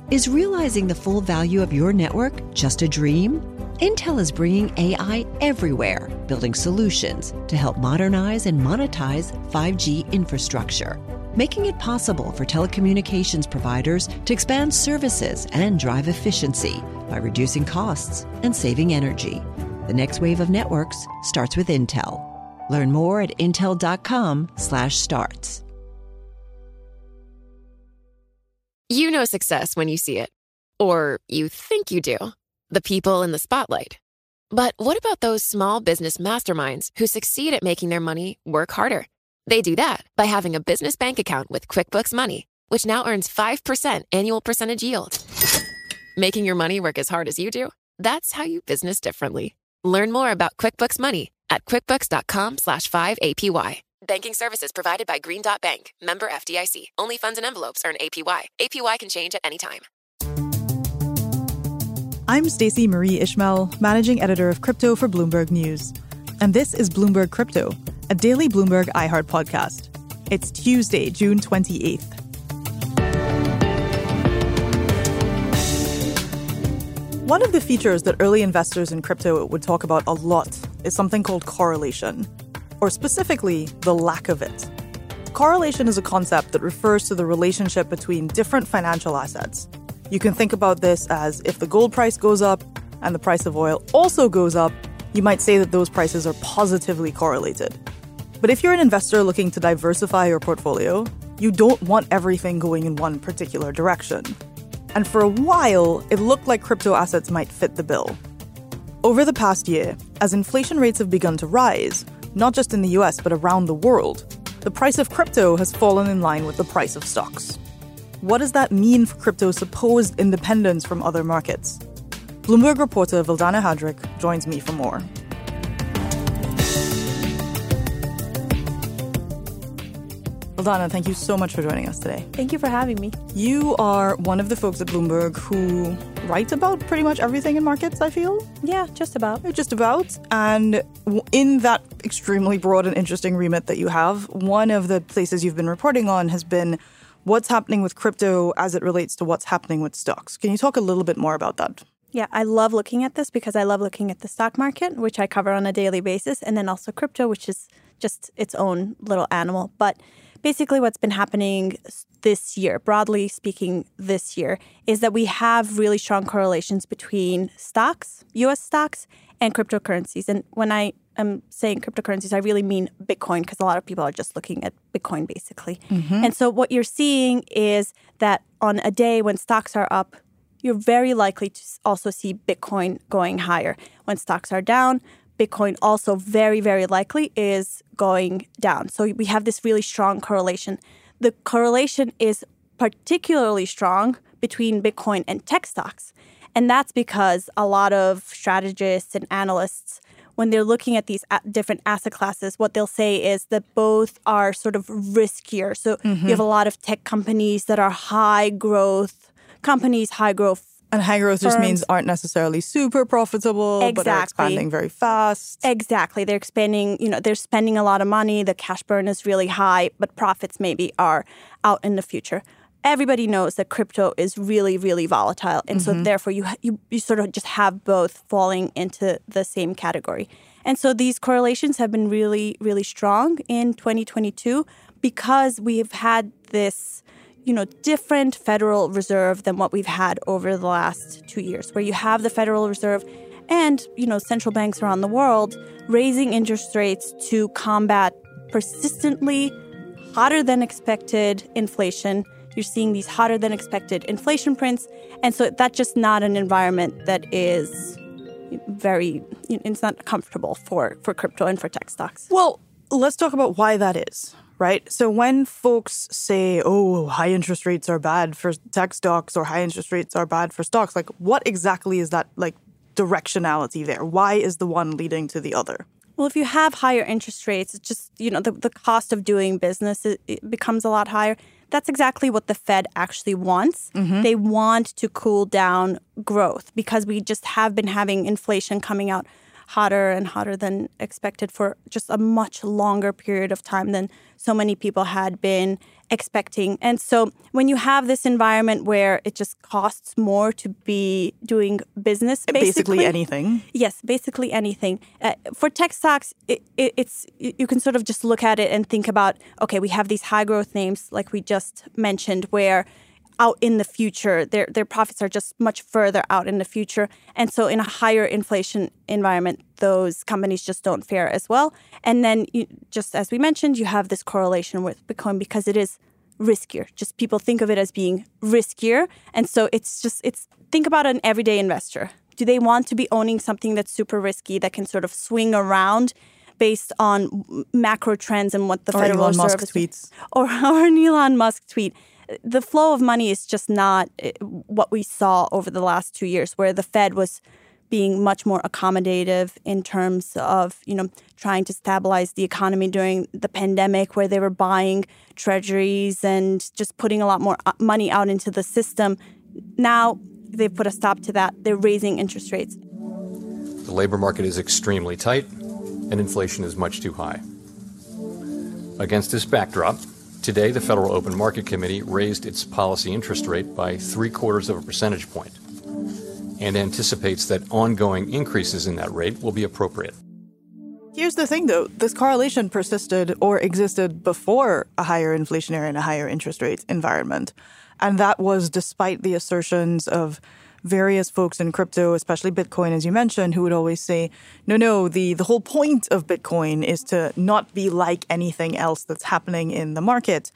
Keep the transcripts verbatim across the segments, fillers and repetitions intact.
Is realizing the full value of your network just a dream? Intel is bringing A I everywhere, building solutions to help modernize and monetize five G infrastructure, making it possible for telecommunications providers to expand services and drive efficiency by reducing costs and saving energy. The next wave of networks starts with Intel. Learn more at intel.com slash starts. You know success when you see it. Or you think you do. The people in the spotlight. But what about those small business masterminds who succeed at making their money work harder? They do that by having a business bank account with QuickBooks Money, which now earns five percent annual percentage yield. Making your money work as hard as you do? That's how you business differently. Learn more about QuickBooks Money at quickbooks.com slash 5APY. Banking services provided by Green Dot Bank. Member F D I C. Only funds and envelopes earn A P Y. A P Y can change at any time. I'm Stacey Marie Ishmael, managing editor of crypto for Bloomberg News. And this is Bloomberg Crypto, a daily Bloomberg iHeart podcast. It's Tuesday, June twenty-eighth. One of the features that early investors in crypto would talk about a lot is something called correlation, or specifically, the lack of it. Correlation is a concept that refers to the relationship between different financial assets. You can think about this as if the gold price goes up and the price of oil also goes up, you might say that those prices are positively correlated. But if you're an investor looking to diversify your portfolio, you don't want everything going in one particular direction. And for a while, it looked like crypto assets might fit the bill. Over the past year, as inflation rates have begun to rise, not just in the U S but around the world, the price of crypto has fallen in line with the price of stocks. What does that mean for crypto's supposed independence from other markets? Bloomberg reporter Vildana Hadrick joins me for more. Vildana, thank you so much for joining us today. Thank you for having me. You are one of the folks at Bloomberg who write about pretty much everything in markets, I feel. Yeah, just about. Just about. And in that extremely broad and interesting remit that you have, one of the places you've been reporting on has been what's happening with crypto as it relates to what's happening with stocks. Can you talk a little bit more about that? Yeah, I love looking at this because I love looking at the stock market, which I cover on a daily basis, and then also crypto, which is just its own little animal. But basically what's been happening this year, broadly speaking this year, is that we have really strong correlations between stocks, U S stocks, and cryptocurrencies. And when I am saying cryptocurrencies, I really mean Bitcoin, because a lot of people are just looking at Bitcoin, basically. Mm-hmm. And so what you're seeing is that on a day when stocks are up, you're very likely to also see Bitcoin going higher. When stocks are down, Bitcoin also very, very likely is going down. So we have this really strong correlation. The correlation is particularly strong between Bitcoin and tech stocks. And that's because a lot of strategists and analysts, when they're looking at these different asset classes, what they'll say is that both are sort of riskier. So mm-hmm. you have a lot of tech companies that are high growth companies, high growth And high growth firms. Just means aren't necessarily super profitable, exactly. but are expanding very fast. Exactly. They're expanding, you know, they're spending a lot of money. The cash burn is really high, but profits maybe are out in the future. Everybody knows that crypto is really, really volatile. And mm-hmm. so therefore you, you you sort of just have both falling into the same category. And so these correlations have been really, really strong in twenty twenty-two because we've had this, you know, different Federal Reserve than what we've had over the last two years, where you have the Federal Reserve and, you know, central banks around the world raising interest rates to combat persistently hotter than expected inflation. You're seeing these hotter than expected inflation prints. And so that's just not an environment that is very, it's not comfortable for, for crypto and for tech stocks. Well, let's talk about why that is. Right. So when folks say, oh, high interest rates are bad for tech stocks or high interest rates are bad for stocks, like what exactly is that like directionality there? Why is the one leading to the other? Well, if you have higher interest rates, it's just, you know, the, the cost of doing business it, it becomes a lot higher. That's exactly what the Fed actually wants. Mm-hmm. They want to cool down growth because we just have been having inflation coming out hotter and hotter than expected for just a much longer period of time than so many people had been expecting. And so when you have this environment where it just costs more to be doing business, basically, basically anything. Yes, basically anything. Uh, for tech stocks, it, it, it's you can sort of just look at it and think about, okay, we have these high growth names like we just mentioned where out in the future, their their profits are just much further out in the future. And so in a higher inflation environment, those companies just don't fare as well. And then you, just as we mentioned, you have this correlation with Bitcoin because it is riskier. Just people think of it as being riskier. And so it's just, it's think about an everyday investor. Do they want to be owning something that's super risky that can sort of swing around based on macro trends and what the or Federal Elon Reserve Musk is tweets. Or, or an Elon Musk tweet. The flow of money is just not what we saw over the last two years, where the Fed was being much more accommodative in terms of, you know, trying to stabilize the economy during the pandemic, where they were buying treasuries and just putting a lot more money out into the system. Now they've put a stop to that. They're raising interest rates. The labor market is extremely tight, and inflation is much too high. Against this backdrop, today, the Federal Open Market Committee raised its policy interest rate by three quarters of a percentage point and anticipates that ongoing increases in that rate will be appropriate. Here's the thing, though. This correlation persisted or existed before a higher inflationary and a higher interest rate environment. And that was despite the assertions of various folks in crypto, especially Bitcoin, as you mentioned, who would always say, no, no, the, the whole point of Bitcoin is to not be like anything else that's happening in the market.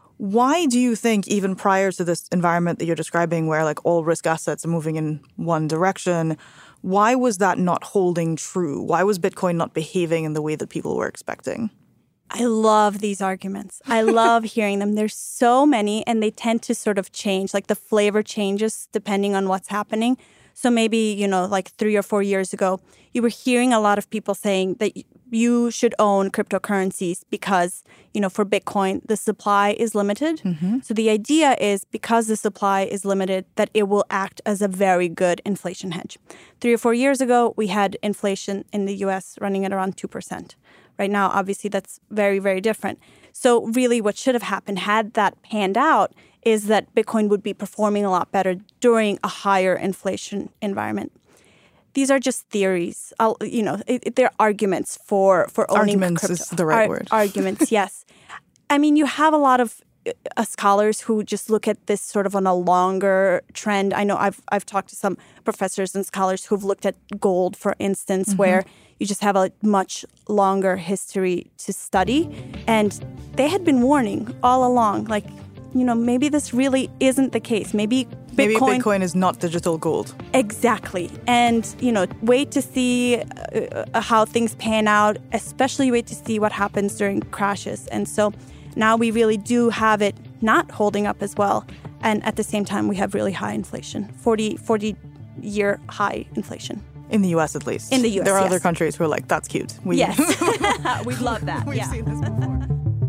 Why do you think, even prior to this environment that you're describing, where like all risk assets are moving in one direction, why was that not holding true? Why was Bitcoin not behaving in the way that people were expecting? I love these arguments. I love hearing them. There's so many, and they tend to sort of change. Like the flavor changes depending on what's happening. So maybe, you know, like three or four years ago, you were hearing a lot of people saying that you should own cryptocurrencies because, you know, for Bitcoin, the supply is limited. Mm-hmm. So the idea is because the supply is limited, that it will act as a very good inflation hedge. Three or four years ago, we had inflation in the U S running at around two percent. Right now, obviously, that's very, very different. So really what should have happened had that panned out is that Bitcoin would be performing a lot better during a higher inflation environment. These are just theories. I'll, you know, it, it, they're arguments for, for owning Arguments crypto. is the right Ar- word. Arguments, yes. I mean, you have a lot of uh, scholars who just look at this sort of on a longer trend. I know I've I've talked to some professors and scholars who've looked at gold, for instance, mm-hmm. where you just have a much longer history to study. And they had been warning all along, like, you know, maybe this really isn't the case. Maybe Bitcoin... Maybe Bitcoin is not digital gold. Exactly. And, you know, wait to see uh, how things pan out, especially wait to see what happens during crashes. And so now we really do have it not holding up as well. And at the same time, we have really high inflation, forty, forty-year high inflation. In the U S, at least. In the U S, There are yes. other countries who are like, that's cute. We, yes. We'd love that. We've yeah. seen this before.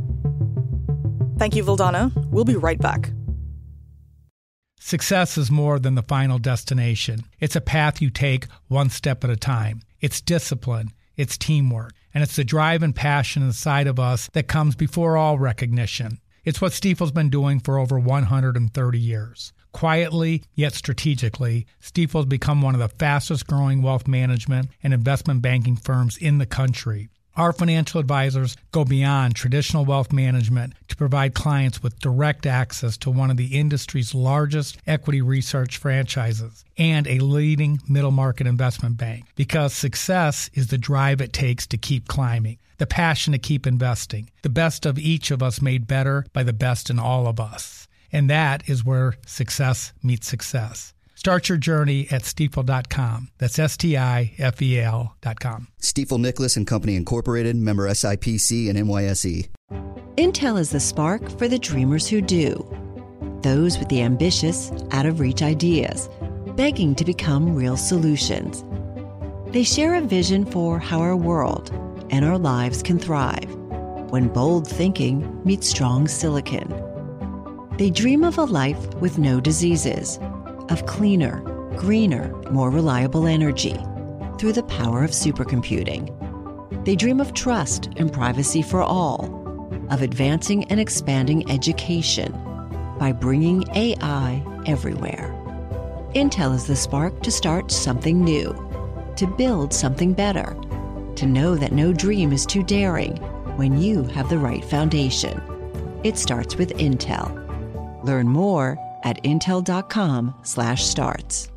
Thank you, Vildana. We'll be right back. Success is more than the final destination. It's a path you take one step at a time. It's discipline. It's teamwork. And it's the drive and passion inside of us that comes before all recognition. It's what Stifel's been doing for over one hundred thirty years. Quietly, yet strategically, Stifel's become one of the fastest growing wealth management and investment banking firms in the country. Our financial advisors go beyond traditional wealth management to provide clients with direct access to one of the industry's largest equity research franchises and a leading middle market investment bank, because success is the drive it takes to keep climbing, the passion to keep investing, the best of each of us made better by the best in all of us. And that is where success meets success. Start your journey at stifel dot com. That's S T I F E L dot com. Stifel Nicholas and Company Incorporated, member S I P C and N Y S E. Intel is the spark for the dreamers who do. Those with the ambitious, out-of-reach ideas, begging to become real solutions. They share a vision for how our world and our lives can thrive when bold thinking meets strong silicon. They dream of a life with no diseases, of cleaner, greener, more reliable energy, through the power of supercomputing. They dream of trust and privacy for all, of advancing and expanding education by bringing A I everywhere. Intel is the spark to start something new, to build something better, to know that no dream is too daring when you have the right foundation. It starts with Intel. Learn more at intel.com slash starts.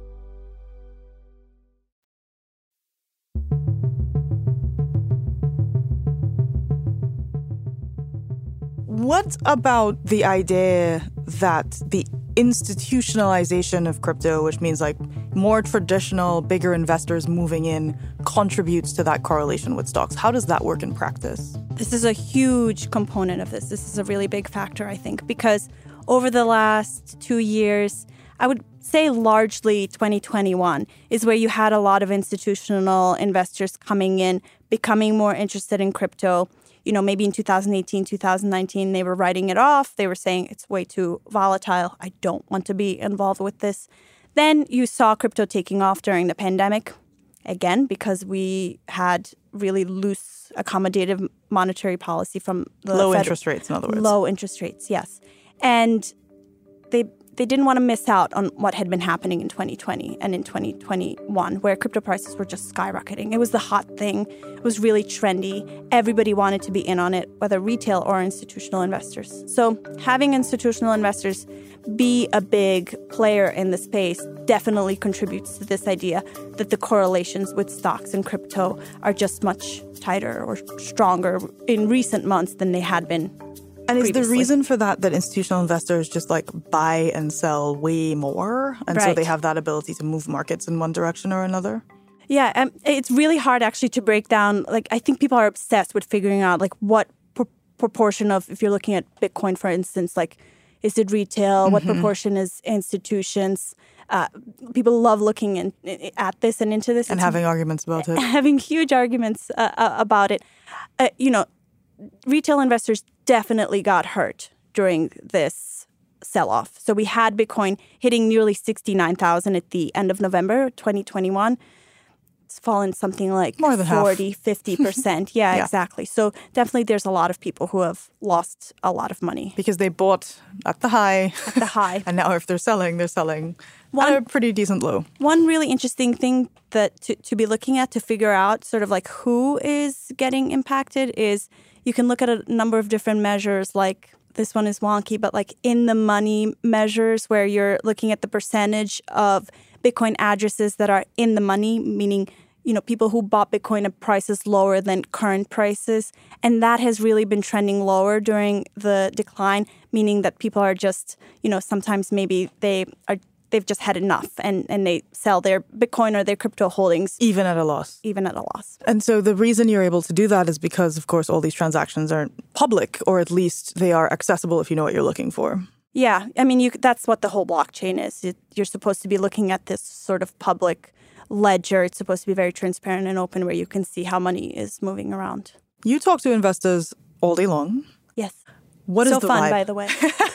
What about the idea that the institutionalization of crypto, which means like more traditional, bigger investors moving in, contributes to that correlation with stocks? How does that work in practice? This is a huge component of this. This is a really big factor, I think, because over the last two years, I would say largely twenty twenty-one is where you had a lot of institutional investors coming in, becoming more interested in crypto. You know, maybe in two thousand eighteen, two thousand nineteen, they were writing it off. They were saying it's way too volatile. I don't want to be involved with this. Then you saw crypto taking off during the pandemic, again, because we had really loose, accommodative monetary policy from the Low Fed- interest rates, in other words. Low interest rates, yes. And they they didn't want to miss out on what had been happening in twenty twenty and in twenty twenty-one, where crypto prices were just skyrocketing. It was the hot thing. It was really trendy. Everybody wanted to be in on it, whether retail or institutional investors. So having institutional investors be a big player in the space definitely contributes to this idea that the correlations with stocks and crypto are just much tighter or stronger in recent months than they had been. And is previously. the reason for that that institutional investors just like buy and sell way more? And so Right. they have that ability to move markets in one direction or another? Yeah, um, it's really hard actually to break down. Like, I think people are obsessed with figuring out like what pr- proportion of, if you're looking at Bitcoin, for instance, like, is it retail? Mm-hmm. What proportion is institutions? Uh, people love looking in, at this and into this. And it's, having arguments about it. Having huge arguments uh, uh, about it. Uh, you know, retail investors definitely got hurt during this sell-off. So we had Bitcoin hitting nearly sixty-nine thousand at the end of November twenty twenty-one. It's fallen something like More than forty, half. fifty percent. Yeah, Yeah. exactly. So definitely there's a lot of people who have lost a lot of money. Because they bought at the high. At the high. And now if they're selling, they're selling One- at a pretty decent low. One really interesting thing that to, to be looking at to figure out sort of like who is getting impacted is you can look at a number of different measures, like this one is wonky, but like in the money measures where you're looking at the percentage of Bitcoin addresses that are in the money, meaning, you know, people who bought Bitcoin at prices lower than current prices. And that has really been trending lower during the decline, meaning that people are just, you know, sometimes maybe they are they've just had enough and, and they sell their Bitcoin or their crypto holdings. Even at a loss. Even at a loss. And so the reason you're able to do that is because, of course, all these transactions aren't public, or at least they are accessible if you know what you're looking for. Yeah. I mean, you, that's what the whole blockchain is. It, you're supposed to be looking at this sort of public ledger. It's supposed to be very transparent and open where you can see how money is moving around. You talk to investors all day long. Yes. What is so the fun, vibe? by the way.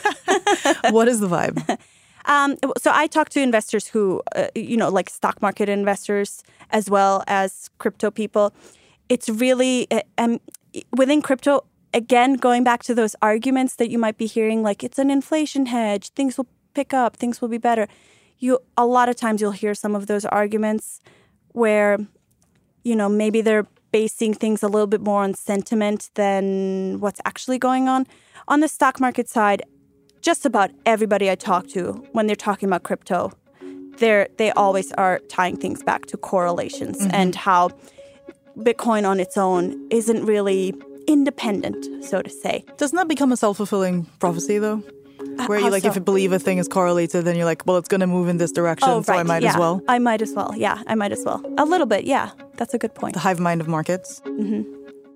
What is the vibe? Um, so I talk to investors who, uh, you know, like stock market investors as well as crypto people. It's really, uh, um, within crypto, again, going back to those arguments that you might be hearing, like it's an inflation hedge, things will pick up, things will be better. You a lot of times you'll hear some of those arguments where, you know, maybe they're basing things a little bit more on sentiment than what's actually going on. On the stock market side, just about everybody I talk to, when they're talking about crypto, they're, they always are tying things back to correlations mm-hmm. and how Bitcoin on its own isn't really independent, so to say. Doesn't that become a self-fulfilling prophecy, though? Where How you like, so? if you believe a thing is correlated, then you're like, well, it's going to move in this direction, Oh, so right. I might yeah. as well. I might as well. Yeah, I might as well. A little bit, yeah. That's a good point. The hive mind of markets. Mm-hmm.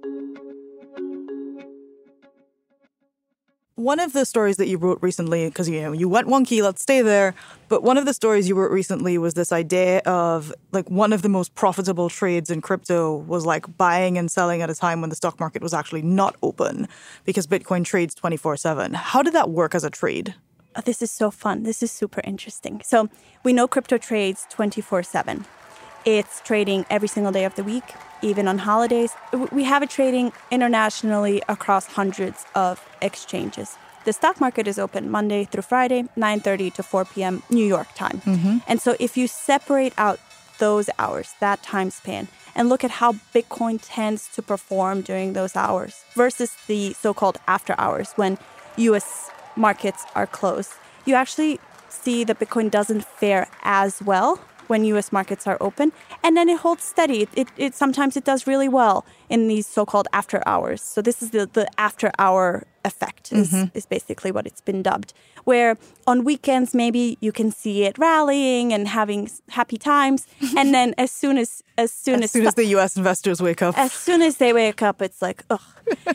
One of the stories that you wrote recently, because you know you went wonky, let's stay there. But one of the stories you wrote recently was this idea of like one of the most profitable trades in crypto was like buying and selling at a time when the stock market was actually not open, because Bitcoin trades twenty-four seven. How did that work as a trade? Oh, this is so fun. This is super interesting. So we know crypto trades twenty-four seven. It's trading every single day of the week, even on holidays. We have it trading internationally across hundreds of exchanges. The stock market is open Monday through Friday, nine thirty to four p.m. New York time. Mm-hmm. And so if you separate out those hours, that time span, and look at how Bitcoin tends to perform during those hours versus the so-called after hours when U S markets are closed, you actually see that Bitcoin doesn't fare as well when U S markets are open, and then it holds steady. It, it, it sometimes it does really well in these so-called after hours. So this is the, the after hour effect is, mm-hmm. is basically what it's been dubbed, where on weekends maybe you can see it rallying and having happy times, and then as soon as as soon as, as soon as the U S investors wake up, as soon as they wake up, it's like ugh.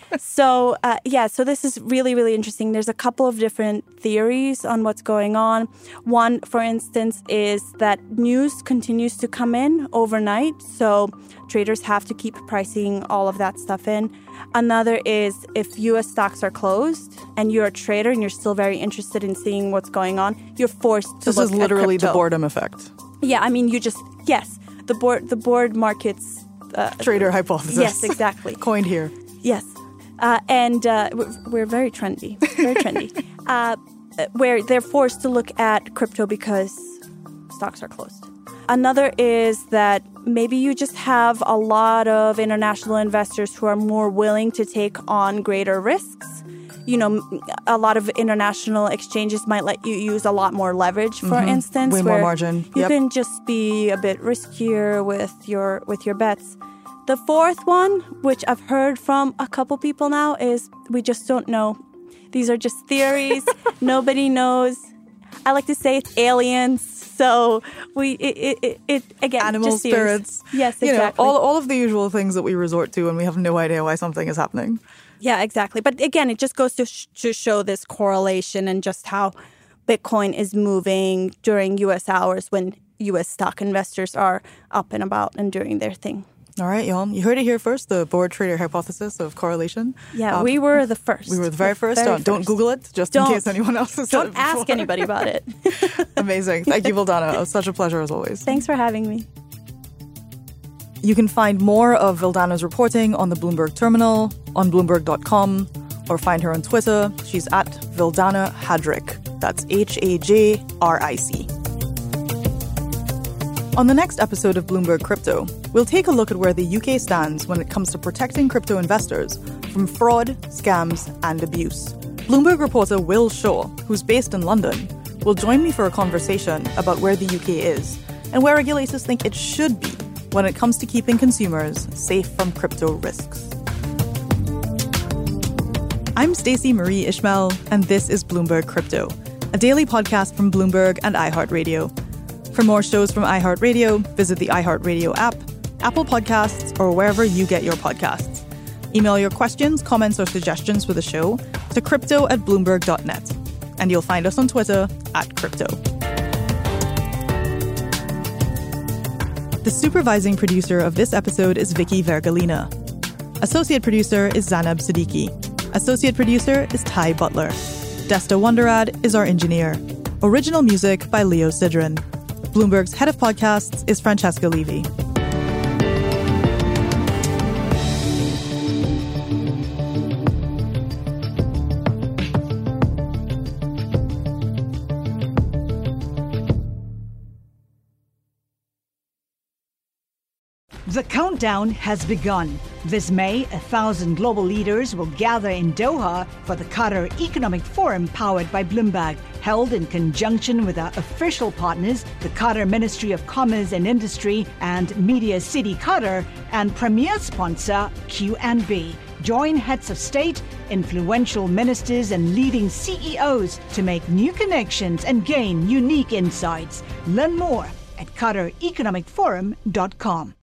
so uh, yeah, so this is really really interesting. There's a couple of different theories on what's going on. One, for instance, is that news continues to come in overnight, so traders have to keep pricing all of that stuff in. Another is if U S stocks are closed and you're a trader and you're still very interested in seeing what's going on, you're forced to this look is literally at crypto. The boredom effect. Yeah, I mean, you just, yes, the board, the board markets. Uh, Trader hypothesis. Yes, exactly. Coined here. Yes. Uh, and uh, we're very trendy, very trendy, uh, where they're forced to look at crypto because stocks are closed. Another is that maybe you just have a lot of international investors who are more willing to take on greater risks. You know, a lot of international exchanges might let you use a lot more leverage, for mm-hmm. instance. Way where more margin. You yep. can just be a bit riskier with your with your bets. The fourth one, which I've heard from a couple people now, is we just don't know. These are just theories. Nobody knows. I like to say it's aliens. So we, it, it, it again, animal just spirits. Yes, exactly. You know, all, all of the usual things that we resort to when we have no idea why something is happening. Yeah, exactly. But again, it just goes to sh- to show this correlation and just how Bitcoin is moving during U S hours when U S stock investors are up and about and doing their thing. All right, y'all. You heard it here first, the board trader hypothesis of correlation. Yeah, um, we were the first. We were the very the first. Very don't, first. don't Google it, just don't, in case anyone else has said Don't it before. ask anybody about it. Amazing. Thank you, Vildana. It was such a pleasure as always. Thanks for having me. You can find more of Vildana's reporting on the Bloomberg Terminal, on Bloomberg dot com, or find her on Twitter. She's at Vildana Hadrick. That's H A J R I C. On the next episode of Bloomberg Crypto, we'll take a look at where the U K stands when it comes to protecting crypto investors from fraud, scams, and abuse. Bloomberg reporter Will Shaw, who's based in London, will join me for a conversation about where the U K is and where regulators think it should be when it comes to keeping consumers safe from crypto risks. I'm Stacey Marie Ishmael, and this is Bloomberg Crypto, a daily podcast from Bloomberg and iHeartRadio. For more shows from iHeartRadio, visit the iHeartRadio app, Apple Podcasts, or wherever you get your podcasts. Email your questions, comments, or suggestions for the show to crypto at bloomberg dot net. And you'll find us on Twitter at crypto. The supervising producer of this episode is Vicky Vergolina. Associate producer is Zanab Siddiqui. Associate producer is Ty Butler. Desta Wonderad is our engineer. Original music by Leo Sidran. Bloomberg's head of podcasts is Francesca Levy. The countdown has begun. This May, a thousand global leaders will gather in Doha for the Qatar Economic Forum powered by Bloomberg, held in conjunction with our official partners, the Qatar Ministry of Commerce and Industry and Media City Qatar, and premier sponsor Q and B. Join heads of state, influential ministers, and leading C E Os to make new connections and gain unique insights. Learn more at qatar economic forum dot com.